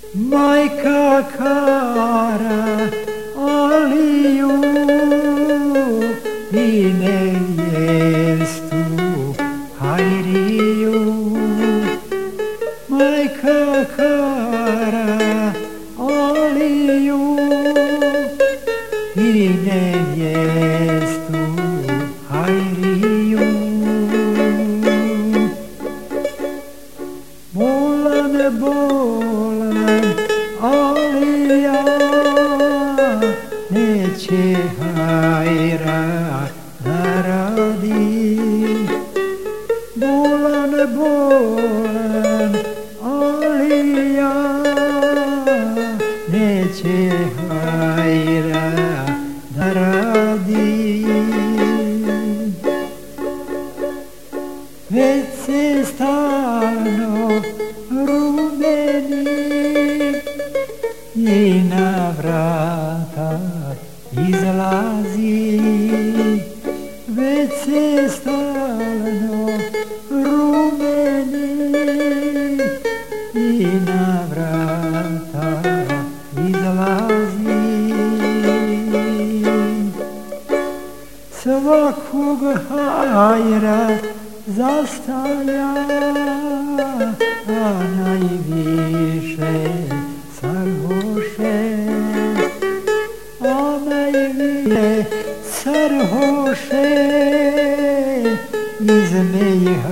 Majka kara Aliju i nevjestu Hajriju. Majka kara Aliju i nevjestu Hajriju. Bolan, bolan Alija neće hajra da radi. Bolan, bolan Alija neće hajra da radi. Već se stalno rumeni i na vrata izlazi. Već se stalno rumeni i na vrata izlazi. Svakog hajra zastavlja, a najviše Sarhoše, a najviše Sarhoše iz Mejha